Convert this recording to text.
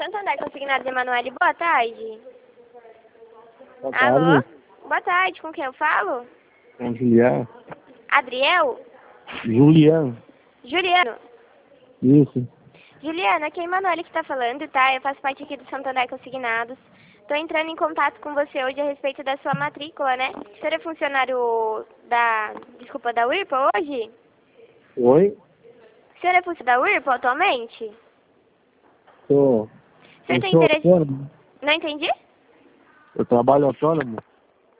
Santander Consignados Emanuele, boa tarde. Boa Alô? tarde. Boa tarde, com quem eu falo? É Juliano. Adriel? Juliano. Juliano? Isso. Juliana, aqui é a Emanuele que tá falando, tá? Eu faço parte aqui do Santander Consignados. Tô entrando em contato com você hoje a respeito da sua matrícula, né? O senhor é funcionário da Whirlpool hoje? Oi? O senhor é funcionário da Whirlpool atualmente? Sou. O senhor Eu tem sou interesse... autônomo. Não entendi? Eu trabalho autônomo.